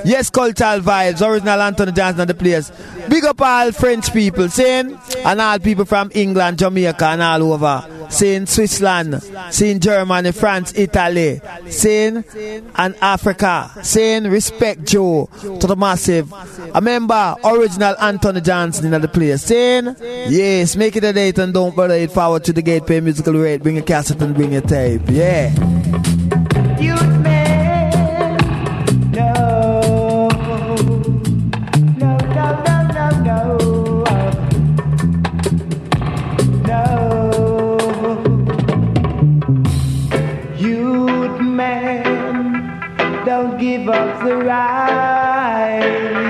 Yes, cultural vibes, original Anthony Johnson at the place. Big up all French people, saying, and all people from England, Jamaica, and all over. Saying Switzerland, saying Germany, France, Italy, saying and Africa, saying respect Joe to the massive. A member, original Anthony Johnson in the place, saying, yes, make it a date and don't bother it forward to the Gateway Musical Rate. Bring a cassette and bring a tape, yeah. Youth man, no, no, no, no, no, no, no. Youth man, don't give up the right.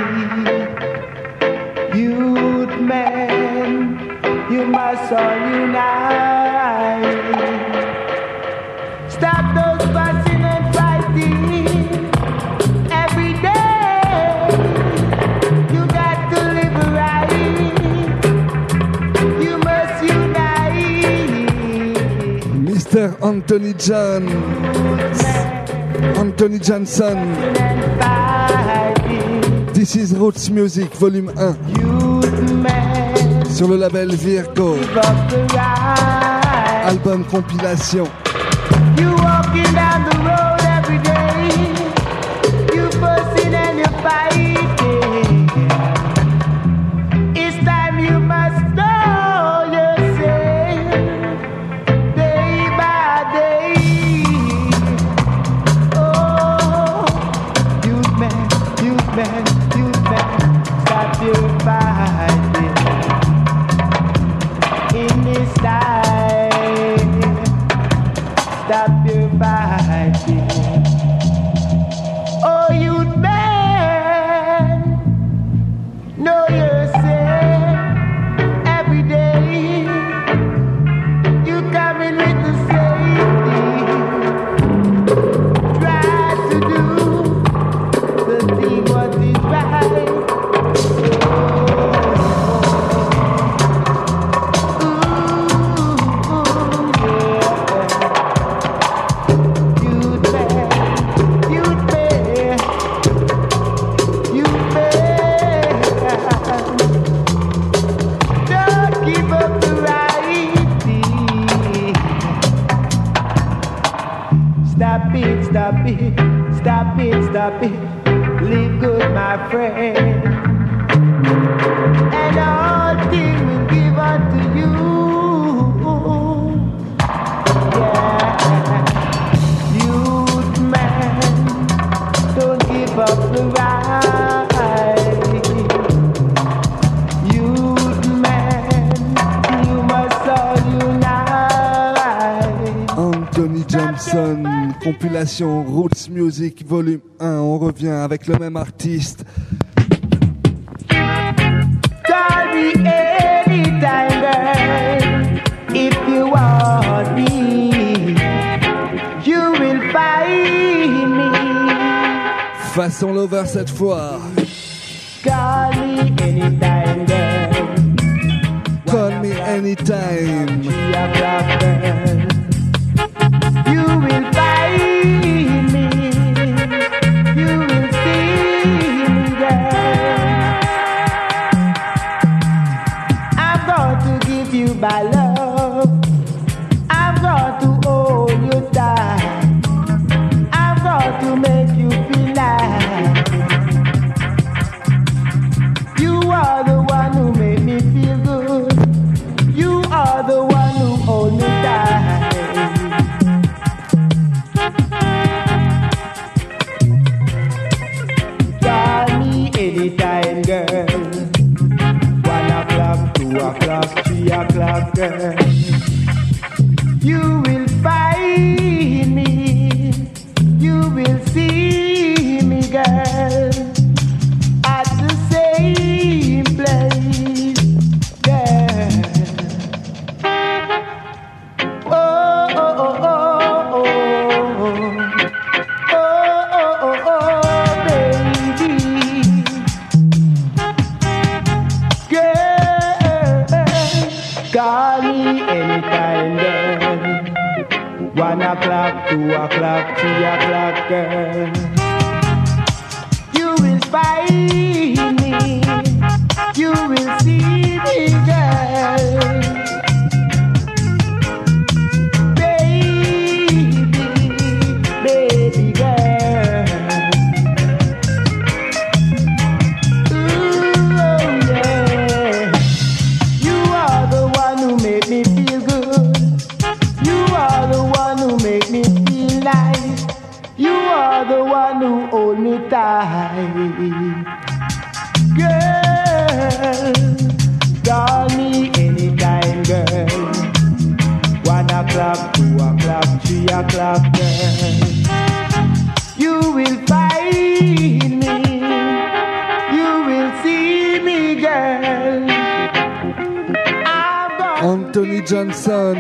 Youth man, you must all unite. Stop those fussing and fighting every day. You got to live right. You must unite. Mr. Anthony John. Anthony Johnson. This is Roots Music Volume 1. Sur le label Virgo. Album compilation. You walking down the road every day. You fussing and you fighting. It's time you must know yourself day by day. Oh, youth man, youth man, youth man, stop your fighting in this time. Stop your fighting. Oh, youth man, know yourself every day. You coming with the safety. Try to do the thing what is right. Stop it, stop it, stop it. Live good, my friend. And all things will give unto you. Yeah, youth man, don't give up the right. Youth man, you must all unite. Anthony Johnson. Compilation Roots Music Volume 1. On revient avec le même artiste. Call me anytime, girl. If you want me, you will find me. Façon Lover cette fois. Call me anytime, girl. Call me anytime. 3 o'clock, girl. You will find me. You will see me, girl. I'm going to give you my love. I'm going to hold you tight. I'm going to make you feel like you are the one who made me feel good. You are the one who hold me tight. Anytime, girl. 1 o'clock, 2 o'clock, 3 o'clock, girl. You will find me. You will see me, girl. At the same place, girl. Oh, oh, oh, oh, oh. Call me anytime, girl. 1 o'clock, 2 o'clock, 3 o'clock, girl. You will Girl, call me anytime, girl. 1 o'clock, 2 o'clock, 3 o'clock, girl. You will find me. You will see me, girl. Anthony Johnson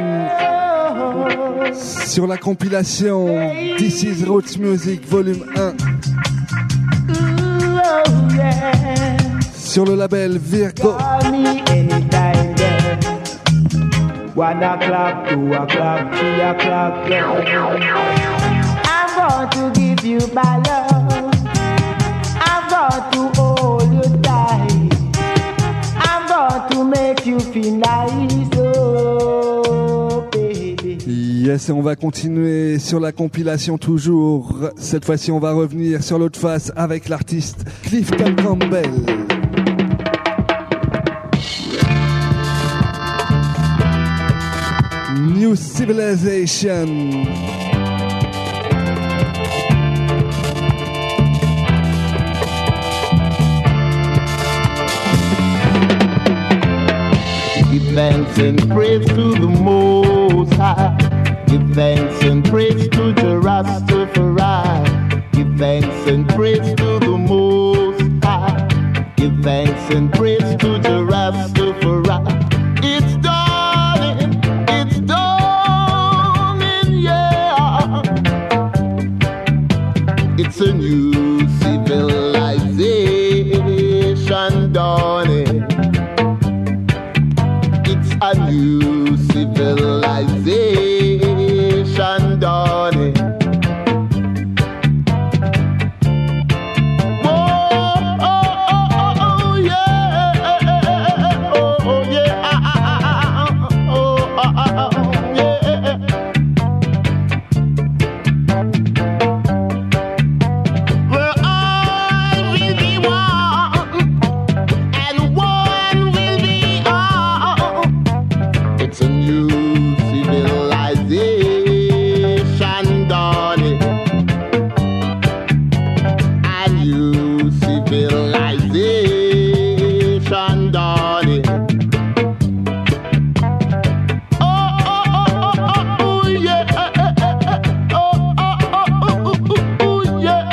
sur la compilation This Is Roots Music Volume 1 sur le label Virgo. 1 o'clock, 2 o'clock, 3 o'clock, girl. I'm going to give you my love. I'm going to hold you tight. I'm going to make you feel nice, oh baby. Yes, et on va continuer sur la compilation toujours. Cette fois-ci, on va revenir sur l'autre face avec l'artiste Clifton Campbell. New Civilization. Give thanks and praise to the Most High. Give thanks and praise to the Rastafari. Give thanks and praise to the Most High. Give thanks and praise to the Rastafari. It's dawning, yeah. It's a new civilization dawning. A new civilization dawning. Oh, oh, oh, oh, yeah. Oh, yeah. Oh, yeah. Well, I will be one, and one will be all. It's a new civilization dawning. A new civilization dawning. Oh, oh, oh, oh, oh, yeah. Oh, oh, oh, oh, yeah.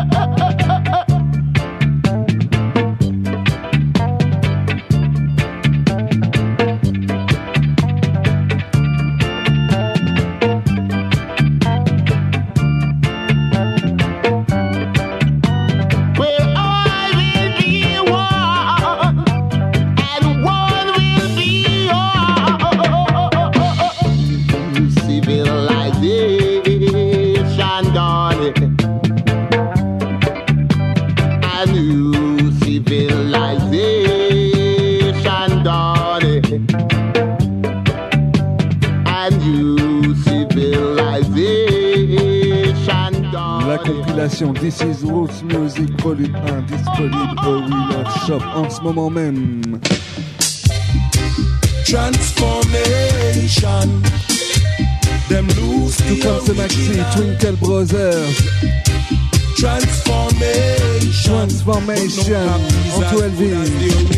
La compilation This Is Roots Music Volume 1 disponible au We Love Shop en ce moment même. Transformation. Them lose Tout comme ce maxi Twinkle Brothers. Transformation En tout Elvis.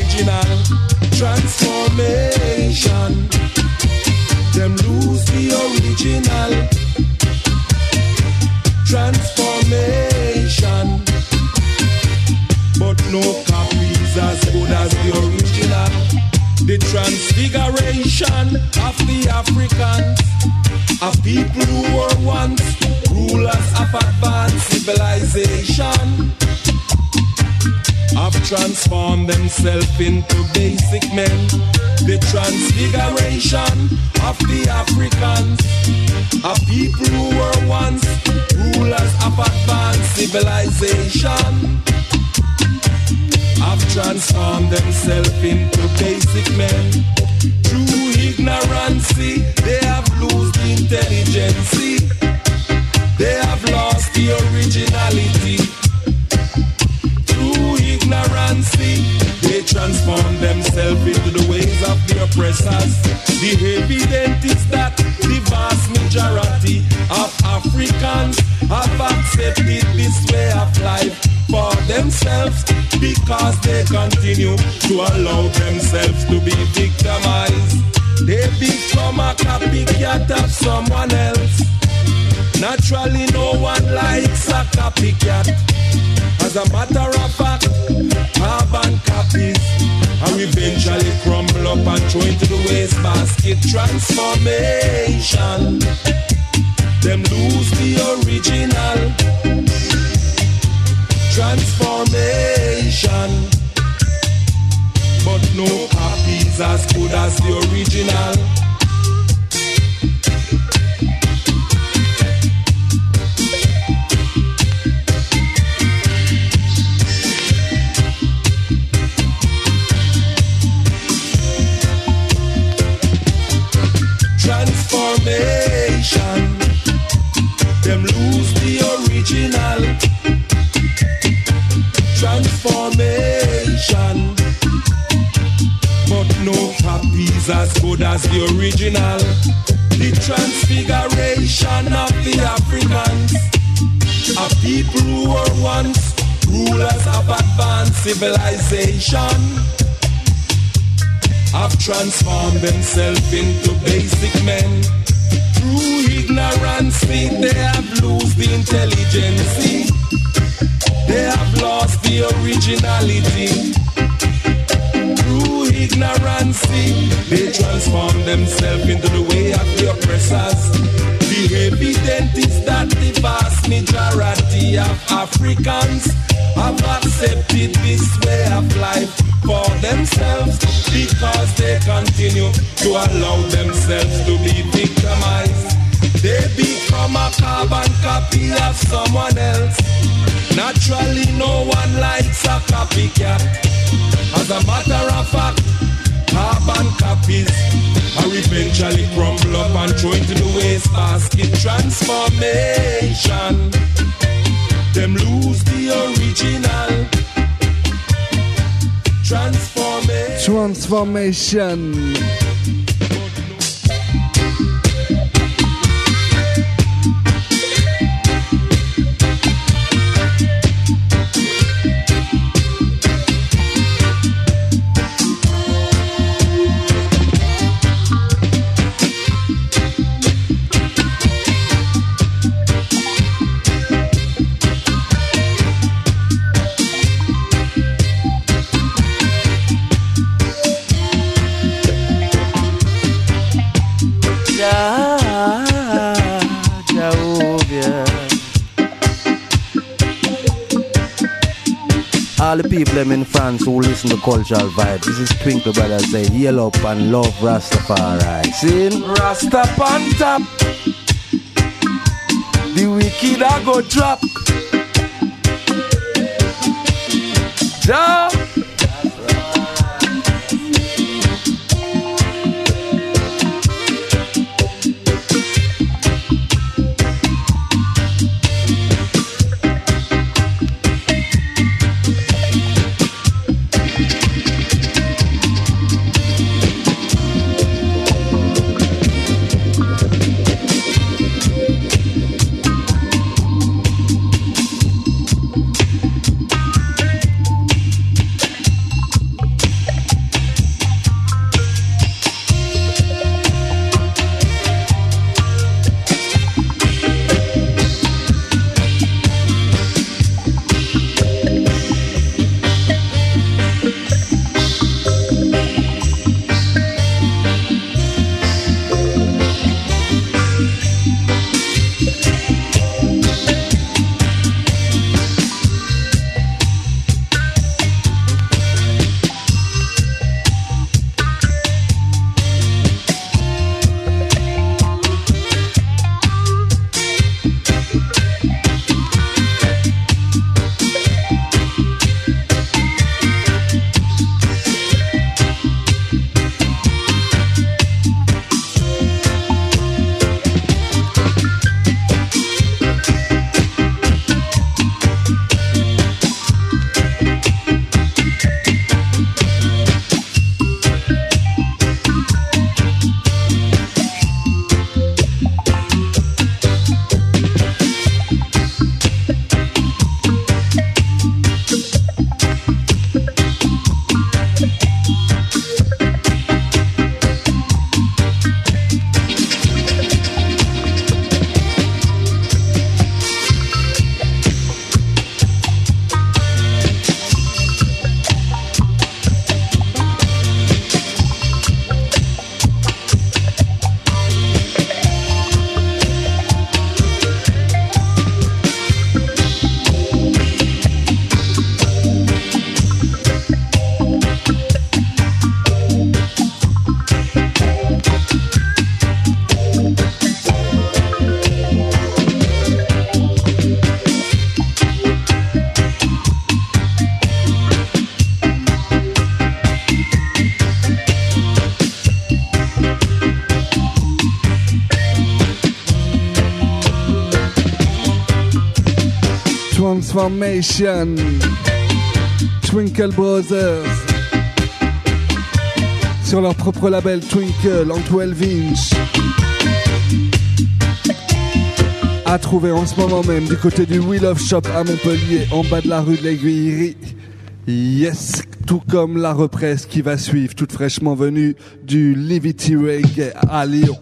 Transformation. Them lose the original. Transformation. But no copies as good as the original. The transfiguration of the Africans, of people who were once rulers of advanced civilization, have transformed themselves into basic men. The transfiguration of the Africans, of people who were once rulers of advanced civilization, have transformed themselves into basic men. Through ignorance, they have lost the intelligence. They have lost the originality. Through ignorance, they transform themselves into the ways of the oppressors. The evidence is that the vast majority of Africans have accepted this way of life for themselves because they continue to allow themselves to be victimized. They become a copycat of someone else. Naturally, no one likes a copycat. As a matter of fact, carbon copies are eventually crumble up and throw into the wastebasket. Transformation, them lose the original. Transformation, but no copies as good as the original. Transformation, them lose the original. Transformation, but no copies as good as the original. The transfiguration of the Africans, a people who were once rulers of advanced civilization, have transformed themselves into basic men. Through ignorance, they have lost the intelligence. They have lost the originality. Through ignorance, they transform themselves into the way of the oppressors. The evidence is that the vast majority of Africans have accepted this way of life for themselves because they continue to allow themselves to be victimized. They become a carbon copy of someone else. Naturally, no one likes a copycat. As a matter of fact, carbon copies are eventually crumble up and throw into the wastebasket. Transformation, them lose the original. Transformation. All the people them in France who listen to Cultural Vibe, this is Twinkle Brothers say heal up and love Rastafari. See? Rasta on top, the wicked a go drop. Ja. Transformation, Twinkle Brothers, sur leur propre label Twinkle en 12 inch. À trouver en ce moment même du côté du Wheel of Shop à Montpellier, en bas de la rue de l'Aiguillerie. Yes, tout comme la reprise qui va suivre, toute fraîchement venue du Livity Reggae à Lyon.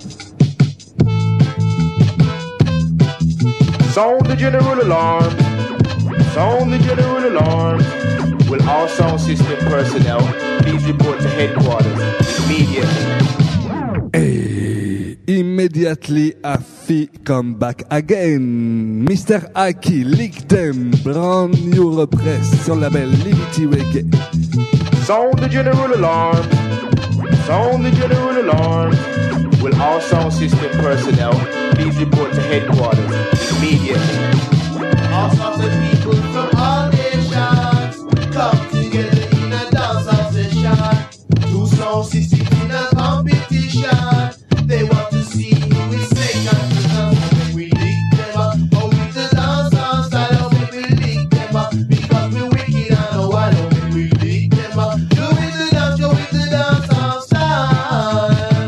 Sound the general alarm. Sound the general alarm. Will all sound system personnel please report to headquarters immediately? Immediately Afi come back again. Mr. Aki, Lick Them, brand new repress sur le label Livity Reggae. Sound the general alarm. Sound the general alarm. Will all sound system personnel please report to headquarters immediately? All sorts of people from all nations come together in a dancehall session. Two sound systems in a competition. They want to see who is second to none. We lick them up, oh with the dancehall style, oh we lick them up because we wicked and oh why don't we lick them up? You with the dance, you with the dancehall style.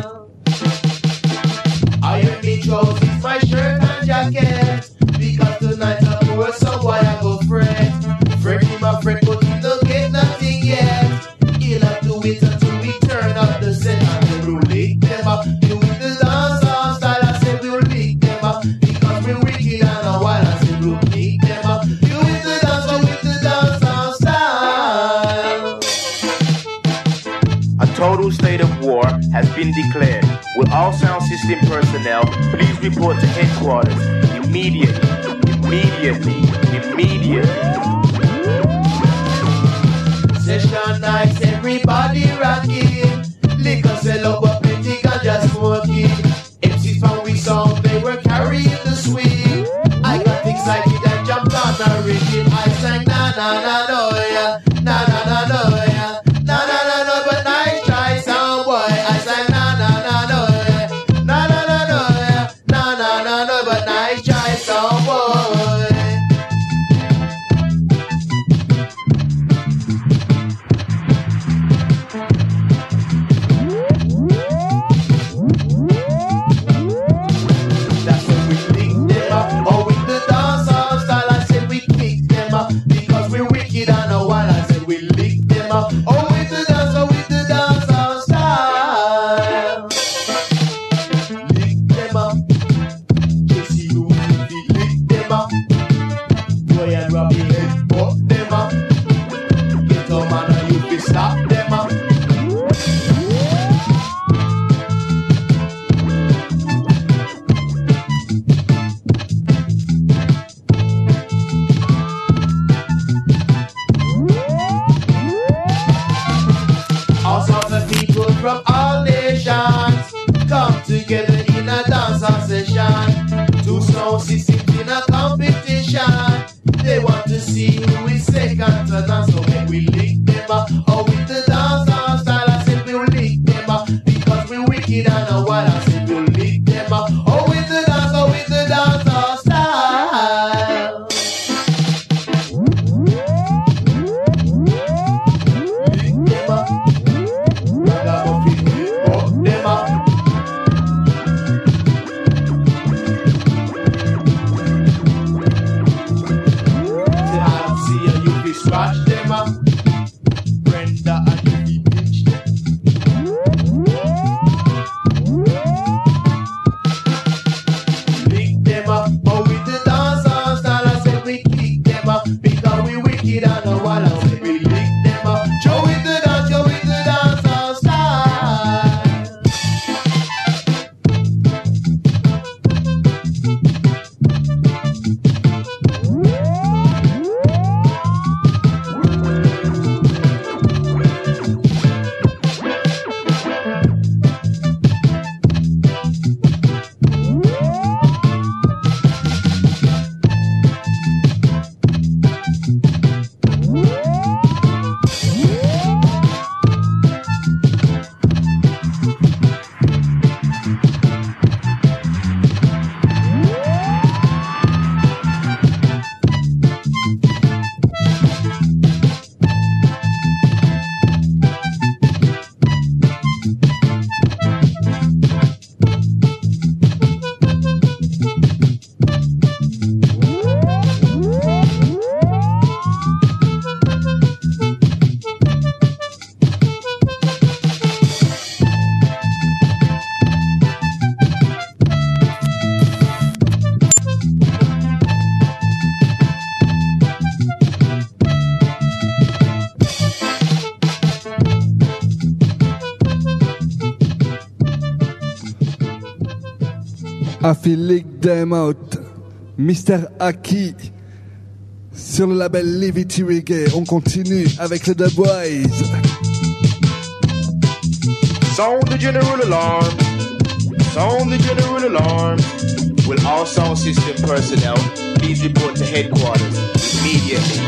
Iron me trousers, my shirt and jacket because tonight I'm work so why I go fret. Fretting my fret, but we don't get nothing yet. He'll have to wait until we turn up the set and then we'll lick them up. Total state of war has been declared. Will all sound system personnel please report to headquarters immediately? Immediately. Immediately. Session nights, everybody rocking. Liquor sell up, but plenty ganja smoking. MCs from we song, they were carrying the swing. I got excited and jumped on the rhythm. I sang na na na no ya, na na na no ya, na na na no, but nice try sound boy. I sang na na na no ya, na na na no ya, na na na no, but nice try sound boy. I Feel Lick Them Out, Mr. Aki, sur le label Levity Reggae. On continue avec le Dubwise. Sound the general alarm. Sound the general alarm. Will all sound system personnel please report to headquarters immediately.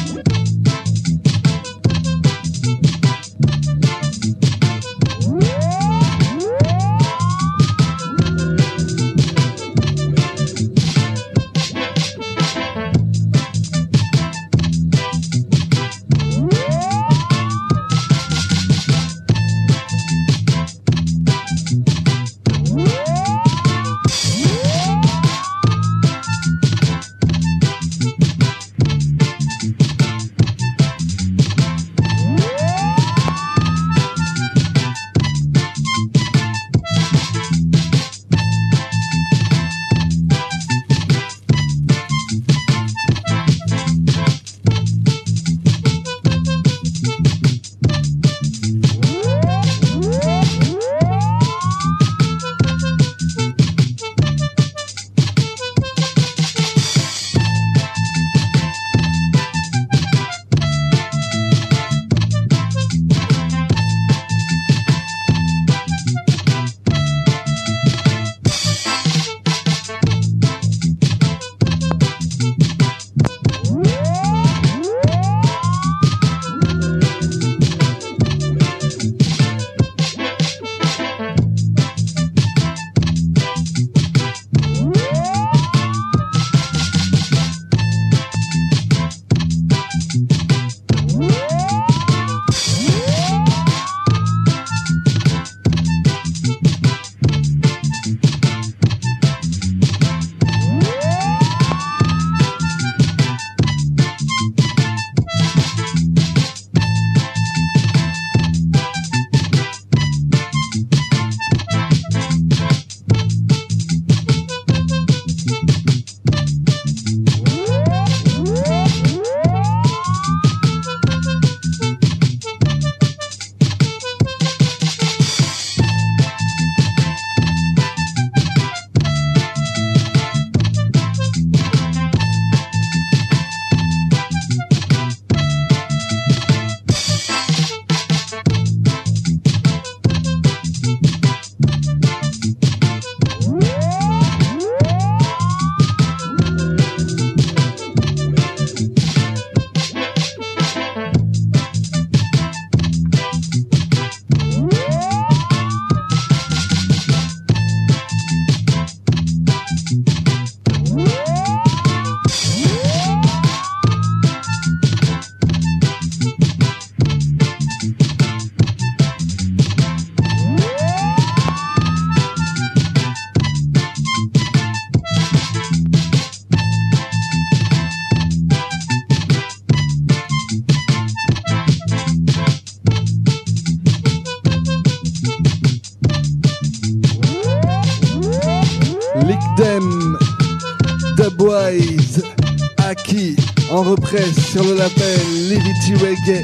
Dubwise, Aki, en represse sur le label Levity Reggae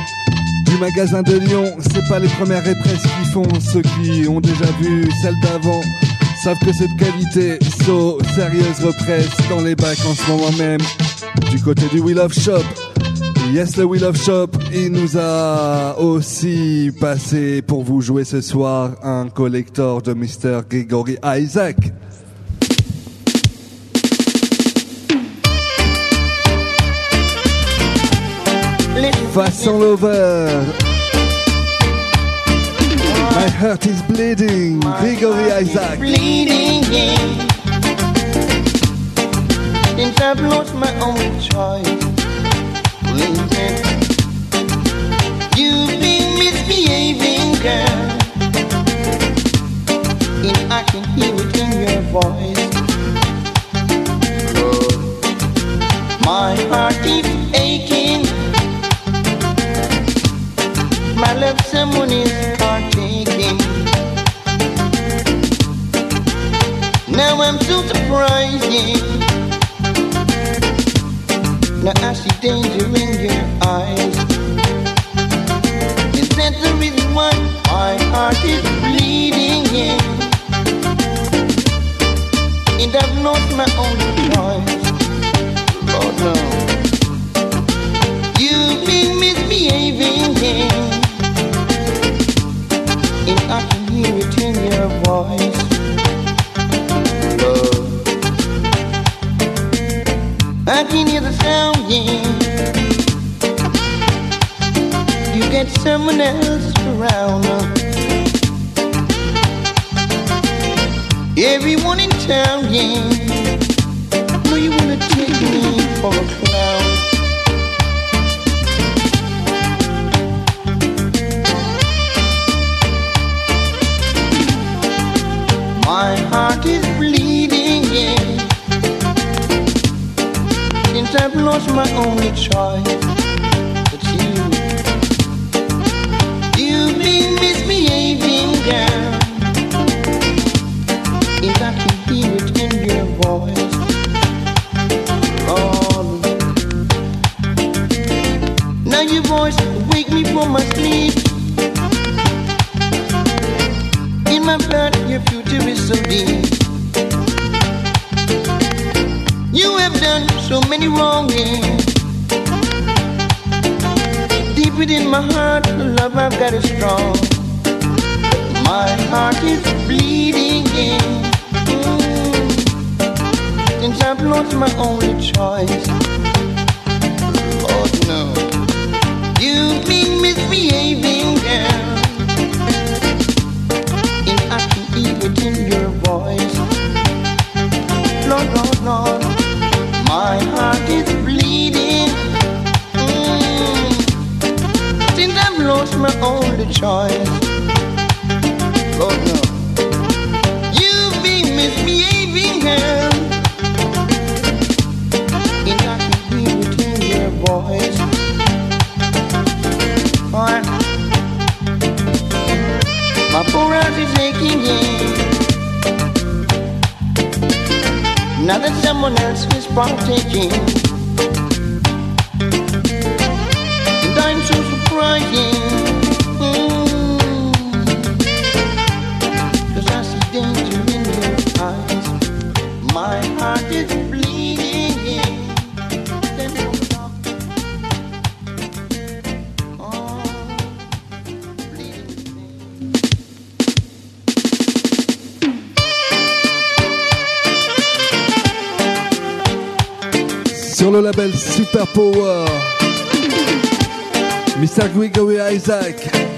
du magasin de Lyon. C'est pas les premières represses qui font, ceux qui ont déjà vu celles d'avant savent que c'est de qualité. So, sérieuse represse dans les bacs en ce moment même du côté du We Love Shop. Yes, le We Love Shop, il nous a aussi passé pour vous jouer ce soir un collector de Mr. Gregory Isaac. Façon Lover. My heart is bleeding. Gregory Isaac. Bleeding, yeah. Since I've lost my own choice. You've been misbehaving, girl, and I can hear it in your voice. Lord, my heart is aching. My love, someone is partaking. Now I'm so surprised, yeah. Now I see danger in your eyes. Is that the reason why my heart is bleeding, yeah? get someone else around. Everyone in town, yeah, know you wanna take me for a clown. My heart is bleeding, yeah, since I've lost my only choice. It's you. You've been misbehaving, girl, and I can hear it in your voice. Oh, now your voice wake me from my sleep. In my blood, your future is so deep. You have done so many wrong things. Deep within my heart, the love I've got is strong. My heart is bleeding, since I've lost my only choice. Oh no, you've been misbehaving, girl, and I can hear it in your voice. Lord, Lord, Lord, my heart is bleeding, since I've lost my only choice. Lord, no, you've been misbehaving, girl, and I can hear it in your voice. My poor heart is aching, yeah, now that someone else is partaking, and I'm so surprising, 'cause I see danger in your eyes. My heart is bleeding, yeah. Then hold on. Oh, bleeding. Sur le label Super Power, Mr. Gregory Isaac,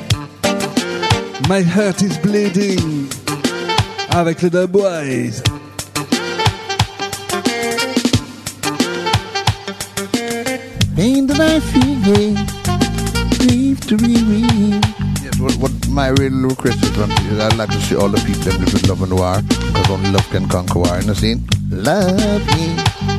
My Heart is Bleeding, avec le Dubwise. Pain that I feel, yeah, grief to be real. Yes, what my real request is, I'd like to see all the people that live with love and war, because only love can conquer war, you know, see? Love me.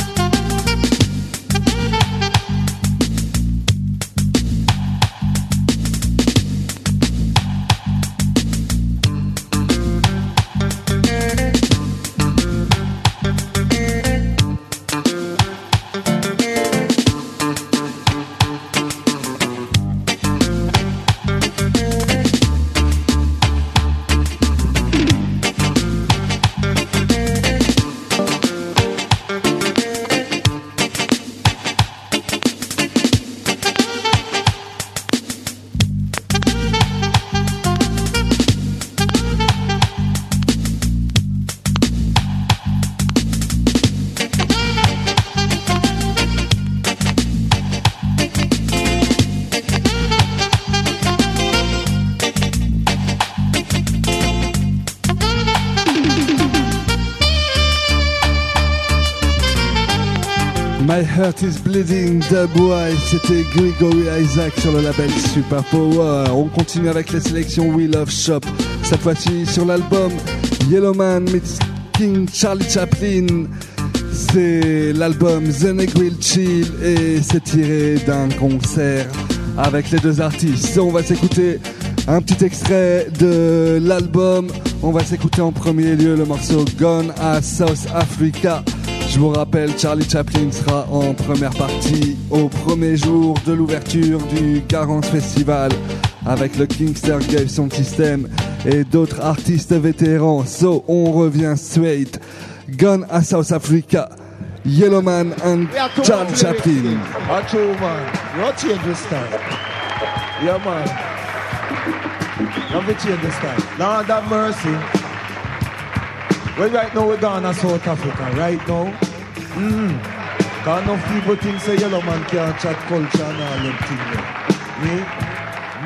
My Heart is Bleeding, Dubwise, c'était Gregory Isaac sur le label Super Power. On continue avec la sélection We Love Shop, cette fois-ci sur l'album Yellowman meets King Charlie Chaplin. C'est l'album The Negril Chill et c'est tiré d'un concert avec les deux artistes. On va s'écouter un petit extrait de l'album. On va s'écouter en premier lieu le morceau Gone à South Africa. Je vous rappelle, Charlie Chaplin sera en première partie au premier jour de l'ouverture du Garance Festival avec le Kingster Gave Sound System et d'autres artistes vétérans. So, on revient straight. Gone à South Africa, Yellowman and Charlie Chaplin. True, man. You change this time. Yeah, man. Don't change this time. Lord have mercy. Well, right now we're gone to South Africa, right now. Because enough people think say Yellowman can't chat culture and all them things. Me?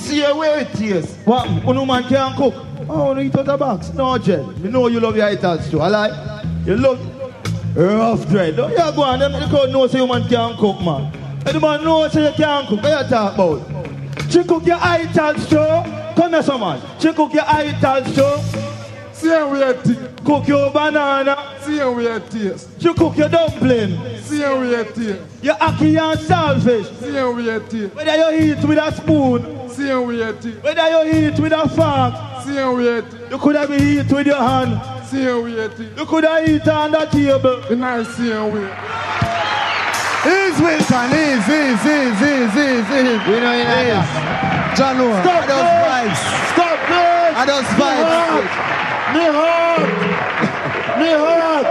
See where it is. What? No man can't cook. Oh, no eat out of box. No, Jen. We know you love your items too. I like. You love rough dread. Don't you go on them? The crowd knows you man can't cook, man. And the man knows you can't cook. What you talk about? She cook your items too. Come here, some man. She cook your items too. See how we are taste. Cook your banana. See how we are taste. She cook your dumpling. See how we are taste. Your ackee and saltfish. See how we are taste. Whether you eat with a spoon. See how we are taste. Whether you eat with a fork. See how we are taste. You could have eat with your hand. See how we are taste. You could have eat on the table. And I see how we are. Ease, Wilson, ease. We know you like that. John Moore. Stop those vibes. Stop it. And those vibes. Me heart.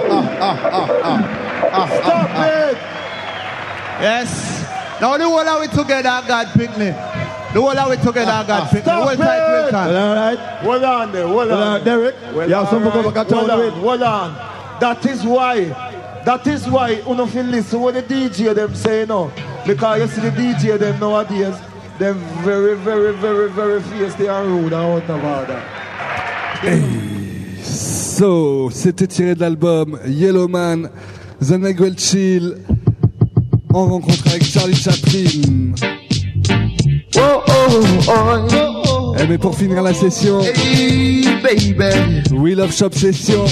Stop it. Yes. Now the whole of we together, God pick me. The whole of we together, God pick me. Stop it. All right. Hold on there. Hold on. Derek. You have some people back at town with. Hold on. That is why you don't feel listen what the DJ them say now. Because you see the DJ them nowadays, them very fierce, they are rude and out of order. Hey. So, c'était tiré de l'album Yellowman, The Neguel Chill, en rencontre avec Charlie Chaplin. Eh mais pour finir la session, We Love Shop session.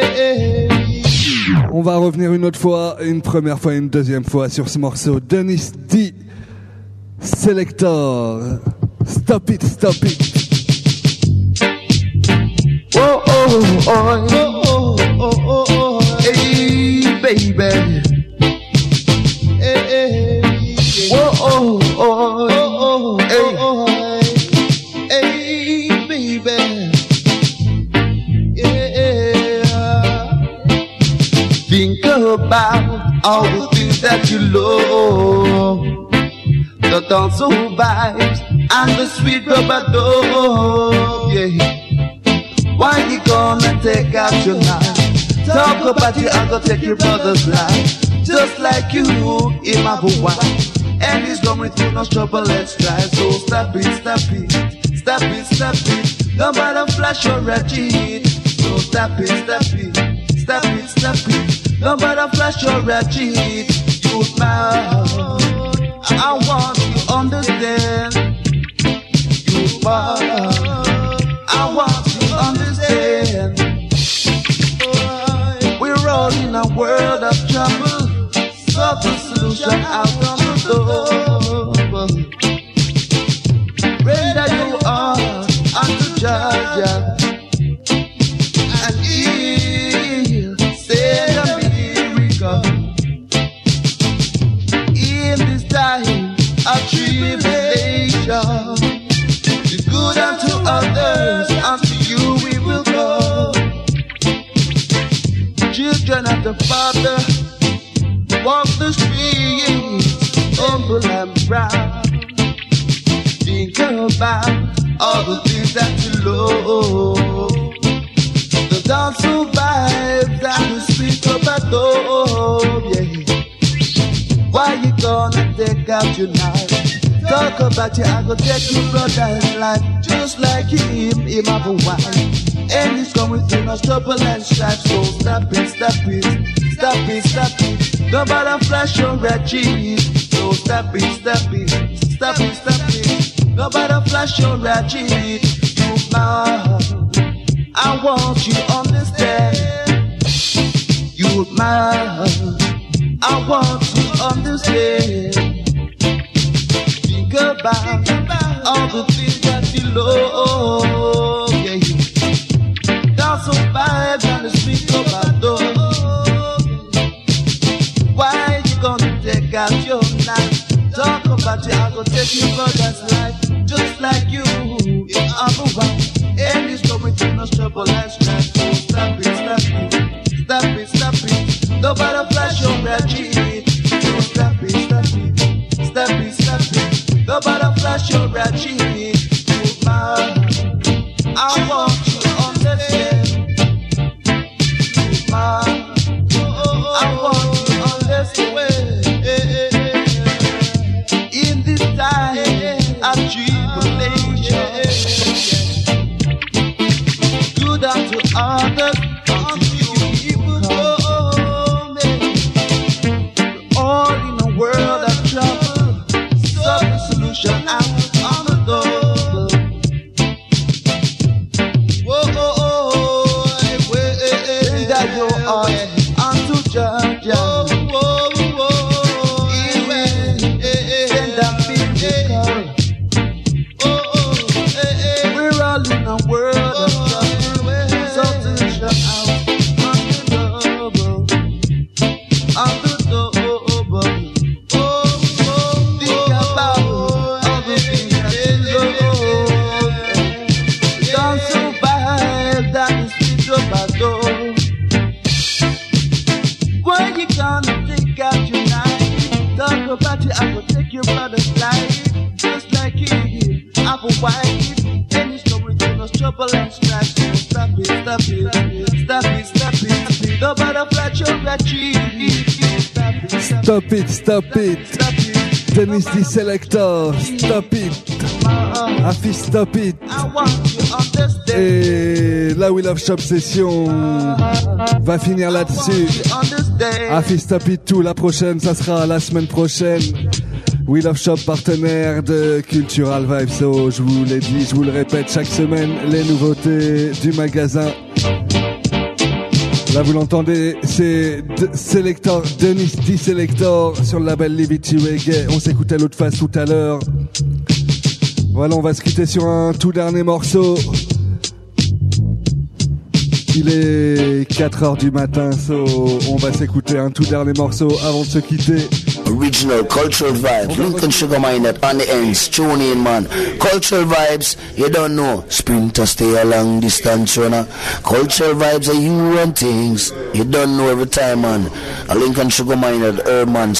On va revenir une autre fois, une première fois, une deuxième fois sur ce morceau. Dennis D. Selector. Stop it, stop it. Hey, baby. Hey, hey, baby. Think about all the things that you love, the dancehall vibes and the sweet rubber dove, yeah. Why you gonna take out your life? Talk about you, I'm gonna take your brother's life. Just like you, him have a wife, and he's going through no trouble and strife. So stop it, stop it, stop it, stop it. No matter flash or cheat. So stop it, stop it, stop it, stop it. No matter flash or cheat. You smile, I want you to understand. You smile, I want you to understand. We're all in a world of trouble. Got the solution out on the door. Render you all unto Georgia, and he'll send a miracle. In this time of tribulation, do good unto others, unto you we will go. Children of the Father, walk the streets, humble and proud. Think about all the things that you love, the dancehall vibes and the sweet rubber, yeah. Why you gonna take out your knife? Talk about you, I go take your brother's life. Just like him have a wife, and he's going through no trouble and strife. So stop it, stop it, stop it, stop it. No matter flash or cheat. So stop it, stop it, stop it, stop it. No matter flash or cheat. You smile, I want you to understand. You smile, I want you to understand. Think about all the things that you love, yeah. Dance some vibes and the sweet of our door. Why you gonna take out your knife? Talk about you, I go take your brother's life. Just like you, in other wife, and he's going through no trouble and strife. So stop it, stop it, stop it, stop it. No matter flash or cheat. So stop it, stop it, stop it, stop it. No matter flash or cheat. I want you to understand. I want you to understand. In this time of tribulation, why keep any story to no trouble and strife? So stop it, stop it, stop it, stop it. The butterfly sugar tree. Stop it, stop it. Dennis D Selector, stop it. Afi, stop it. Et la We Love Shop session va finir là-dessus. Afi, stop it tout. La prochaine, ça sera la semaine prochaine. We Love Shop, partenaire de Cultural Vibes. So, je vous l'ai dit, je vous le répète chaque semaine, les nouveautés du magasin. Là, vous l'entendez, c'est Selector, Dennis D Selector sur le label Liberty Reggae. On s'écoutait l'autre face tout à l'heure. Voilà, on va se quitter sur un tout dernier morceau. Il est 4h du matin, so on va s'écouter un tout dernier morceau avant de se quitter. Original Cultural Vibes, Lincoln Sugar Miner on the ends, tune in man. Cultural Vibes, you don't know, sprinter stay a long distance runner. Cultural Vibes are you run things, you don't know every time man. A Lincoln Sugar Miner, the Herman.